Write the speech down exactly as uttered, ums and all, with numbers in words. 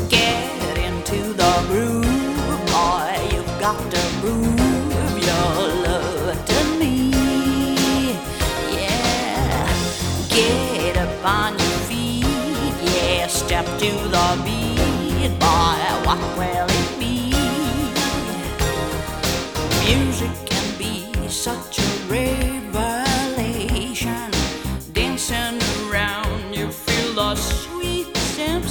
Get into the groove, boy, you've got to prove your love to me. Yeah, get up on your feet, yeah, step to the beat, boy, what will it be? Music can be such